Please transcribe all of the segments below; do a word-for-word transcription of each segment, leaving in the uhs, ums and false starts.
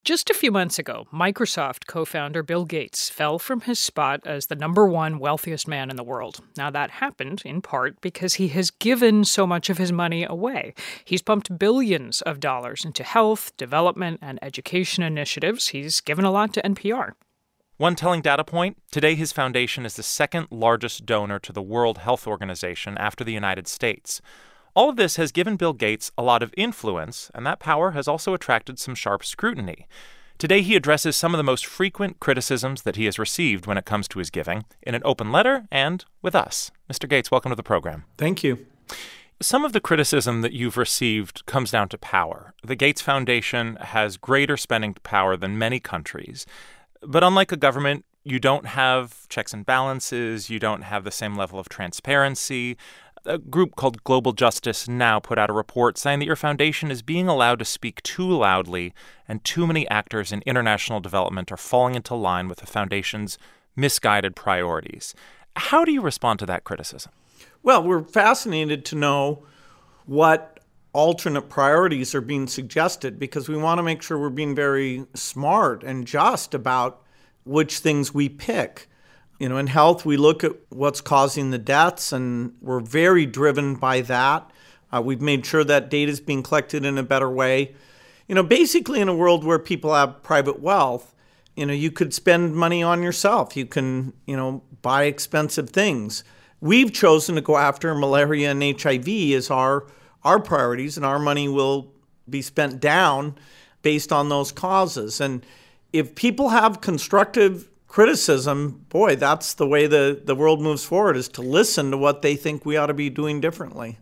Just a few months ago, Microsoft co-founder Bill Gates fell from his spot as the number one wealthiest man in the world. Now, that happened in part because he has given so much of his money away. He's pumped billions of dollars into health, development, and education initiatives. He's given a lot to N P R. One telling data point, today his foundation is the second largest donor to the World Health Organization after the United States. All of this has given Bill Gates a lot of influence, and that power has also attracted some sharp scrutiny. Today, he addresses some of the most frequent criticisms that he has received when it comes to his giving in an open letter and with us. Mister Gates, welcome to the program. Thank you. Some of the criticism that you've received comes down to power. The Gates Foundation has greater spending power than many countries. But unlike a government, you don't have checks and balances. You don't have the same level of transparency. A group called Global Justice Now put out a report saying that your foundation is being allowed to speak too loudly, and too many actors in international development are falling into line with the foundation's misguided priorities. How do you respond to that criticism? Well, we're fascinated to know what alternate priorities are being suggested because we want to make sure we're being very smart and just about which things we pick. You know, in health, we look at what's causing the deaths, and we're very driven by that. Uh, we've made sure that data is being collected in a better way. You know, basically in a world where people have private wealth, you know, you could spend money on yourself. You can, you know, buy expensive things. We've chosen to go after malaria and H I V as our, our priorities, and our money will be spent down based on those causes. And if people have constructive criticism, boy, that's the way the, the world moves forward, is to listen to what they think we ought to be doing differently.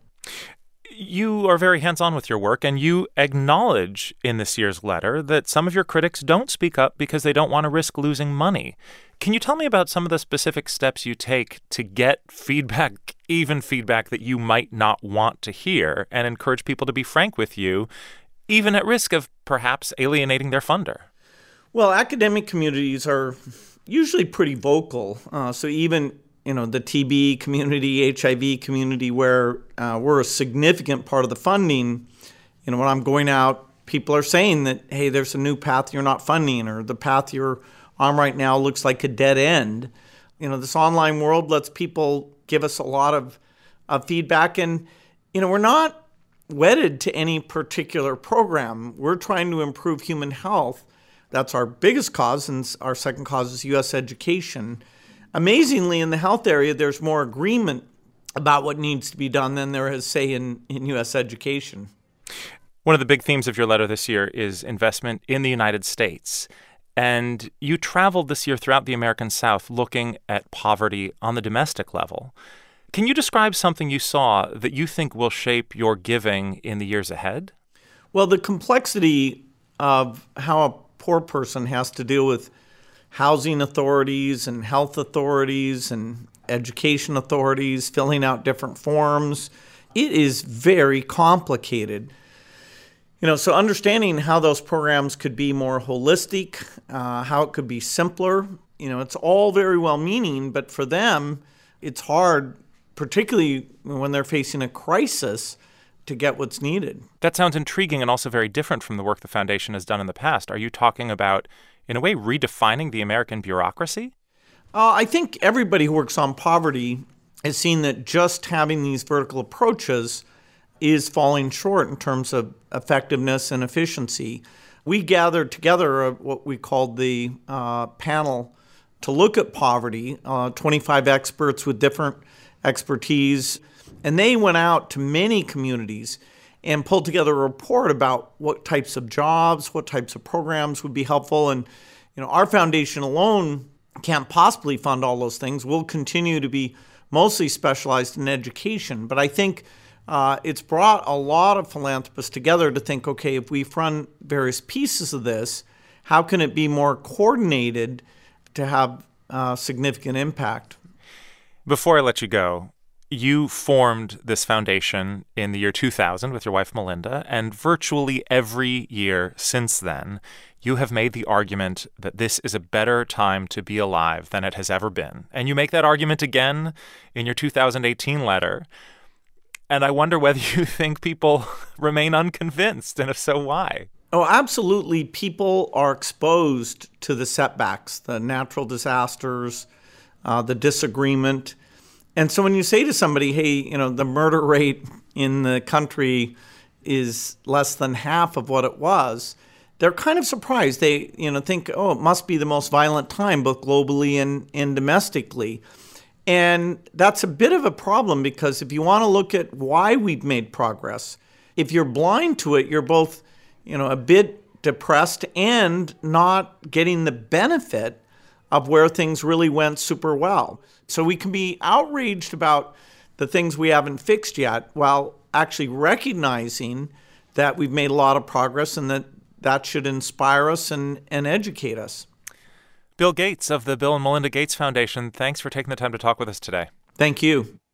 You are very hands-on with your work, and you acknowledge in this year's letter that some of your critics don't speak up because they don't want to risk losing money. Can you tell me about some of the specific steps you take to get feedback, even feedback that you might not want to hear, and encourage people to be frank with you, even at risk of perhaps alienating their funder? Well, academic communities are usually pretty vocal. Uh, so even, you know, the T B community, H I V community, where uh, we're a significant part of the funding, you know, when I'm going out, people are saying that, hey, there's a new path you're not funding, or the path you're on right now looks like a dead end. You know, this online world lets people give us a lot of, of feedback. And, you know, we're not wedded to any particular program. We're trying to improve human health. That's our biggest cause, and our second cause is U S education. Amazingly, in the health area, there's more agreement about what needs to be done than there is, say, in, in U S education. One of the big themes of your letter this year is investment in the United States. And you traveled this year throughout the American South looking at poverty on the domestic level. Can you describe something you saw that you think will shape your giving in the years ahead? Well, the complexity of how a poor person has to deal with housing authorities and health authorities and education authorities, filling out different forms. It is very complicated. You know, so understanding how those programs could be more holistic, uh, how it could be simpler, you know, it's all very well-meaning, but for them, it's hard, particularly when they're facing a crisis, to get what's needed. That sounds intriguing and also very different from the work the foundation has done in the past. Are you talking about, in a way, redefining the American bureaucracy? Uh, I think everybody who works on poverty has seen that just having these vertical approaches is falling short in terms of effectiveness and efficiency. We gathered together a, what we called the uh, panel to look at poverty, uh, twenty-five experts with different expertise. And they went out to many communities and pulled together a report about what types of jobs, what types of programs would be helpful. And, you know, our foundation alone can't possibly fund all those things. We'll continue to be mostly specialized in education. But I think uh, it's brought a lot of philanthropists together to think, okay, if we fund various pieces of this, how can it be more coordinated to have uh, significant impact? Before I let you go, you formed this foundation in the year two thousand with your wife, Melinda, and virtually every year since then, you have made the argument that this is a better time to be alive than it has ever been. And you make that argument again in your two thousand eighteen letter. And I wonder whether you think people remain unconvinced, and if so, why? Oh, absolutely. People are exposed to the setbacks, the natural disasters, uh, the disagreement. And so when you say to somebody, hey, you know, the murder rate in the country is less than half of what it was, they're kind of surprised. They, you know, think, oh, it must be the most violent time, both globally and, and domestically. And that's a bit of a problem because if you want to look at why we've made progress, if you're blind to it, you're both, you know, a bit depressed and not getting the benefit of where things really went super well. So we can be outraged about the things we haven't fixed yet while actually recognizing that we've made a lot of progress and that that should inspire us and, and educate us. Bill Gates of the Bill and Melinda Gates Foundation, thanks for taking the time to talk with us today. Thank you.